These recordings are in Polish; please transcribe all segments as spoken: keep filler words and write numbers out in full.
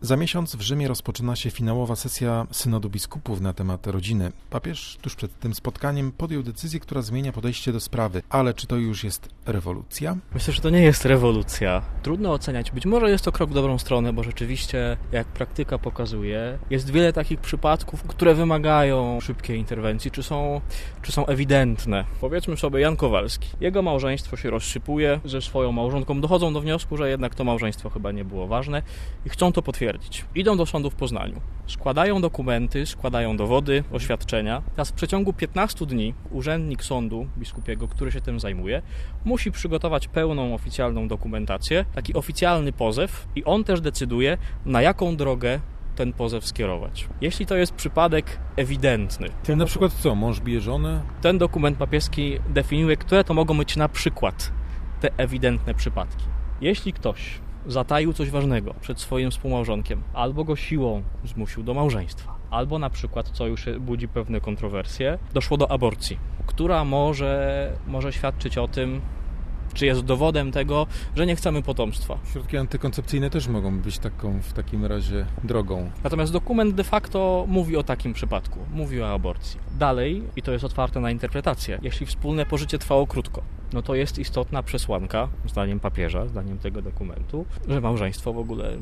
Za miesiąc w Rzymie rozpoczyna się finałowa sesja Synodu Biskupów na temat rodziny. Papież tuż przed tym spotkaniem podjął decyzję, która zmienia podejście do sprawy. Ale czy to już jest rewolucja? Myślę, że to nie jest rewolucja. Trudno oceniać. Być może jest to krok w dobrą stronę, bo rzeczywiście, jak praktyka pokazuje, jest wiele takich przypadków, które wymagają szybkiej interwencji, czy są, czy są ewidentne. Powiedzmy sobie Jan Kowalski. Jego małżeństwo się rozsypuje, ze swoją małżonką dochodzą do wniosku, że jednak to małżeństwo chyba nie było ważne i chcą to potwierdzić. Idą do sądu w Poznaniu. Składają dokumenty, składają dowody, oświadczenia. Teraz w przeciągu piętnastu dni urzędnik sądu biskupiego, który się tym zajmuje, musi przygotować pełną oficjalną dokumentację, taki oficjalny pozew i on też decyduje, na jaką drogę ten pozew skierować. Jeśli to jest przypadek ewidentny. Ten na przykład co? Mąż bije żonę? Ten dokument papieski definiuje, które to mogą być na przykład te ewidentne przypadki. Jeśli ktoś zataił coś ważnego przed swoim współmałżonkiem, albo go siłą zmusił do małżeństwa, albo na przykład, co już budzi pewne kontrowersje, doszło do aborcji, która może, może świadczyć o tym, czy jest dowodem tego, że nie chcemy potomstwa. Środki antykoncepcyjne też mogą być taką w takim razie drogą. Natomiast dokument de facto mówi o takim przypadku, mówi o aborcji. Dalej, i to jest otwarte na interpretację, jeśli wspólne pożycie trwało krótko, no to jest istotna przesłanka, zdaniem papieża, zdaniem tego dokumentu, że małżeństwo w ogóle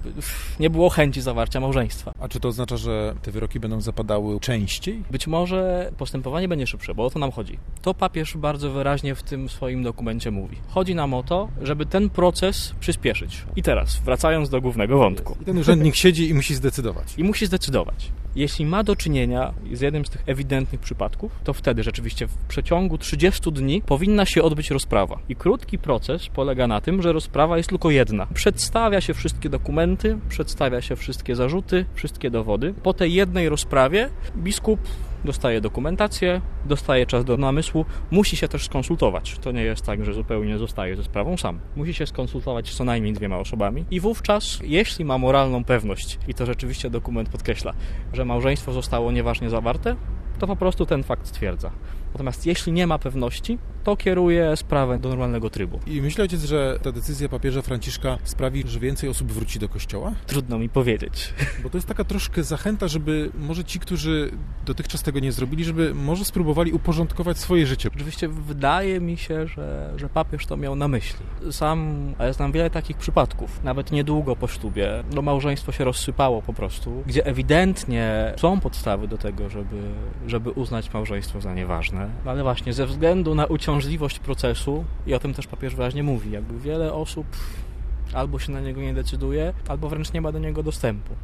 nie było chęci zawarcia małżeństwa. A czy to oznacza, że te wyroki będą zapadały częściej? Być może postępowanie będzie szybsze, bo o to nam chodzi. To papież bardzo wyraźnie w tym swoim dokumencie mówi. Chodzi nam o to, żeby ten proces przyspieszyć. I teraz, wracając do głównego wątku. I ten urzędnik siedzi i musi zdecydować. I musi zdecydować. Jeśli ma do czynienia z jednym z tych ewidentnych przypadków, to wtedy rzeczywiście w przeciągu trzydziestu dni powinna się odbyć rozprawa. I krótki proces polega na tym, że rozprawa jest tylko jedna. Przedstawia się wszystkie dokumenty, przedstawia się wszystkie zarzuty, wszystkie dowody. Po tej jednej rozprawie biskup dostaje dokumentację, dostaje czas do namysłu, musi się też skonsultować. To nie jest tak, że zupełnie zostaje ze sprawą sam. Musi się skonsultować z co najmniej dwiema osobami i wówczas, jeśli ma moralną pewność, i to rzeczywiście dokument podkreśla, że małżeństwo zostało nieważnie zawarte, to po prostu ten fakt stwierdza. Natomiast jeśli nie ma pewności, to kieruje sprawę do normalnego trybu. I myśli ojciec, że ta decyzja papieża Franciszka sprawi, że więcej osób wróci do kościoła? Trudno mi powiedzieć. Bo to jest taka troszkę zachęta, żeby może ci, którzy dotychczas tego nie zrobili, żeby może spróbowali uporządkować swoje życie. Oczywiście wydaje mi się, że, że papież to miał na myśli. Sam, ale znam wiele takich przypadków. Nawet niedługo po ślubie, no małżeństwo się rozsypało po prostu, gdzie ewidentnie są podstawy do tego, żeby, żeby uznać małżeństwo za nieważne. No ale właśnie ze względu na uciążliwość procesu, i o tym też papież wyraźnie mówi, jakby wiele osób albo się na niego nie decyduje, albo wręcz nie ma do niego dostępu.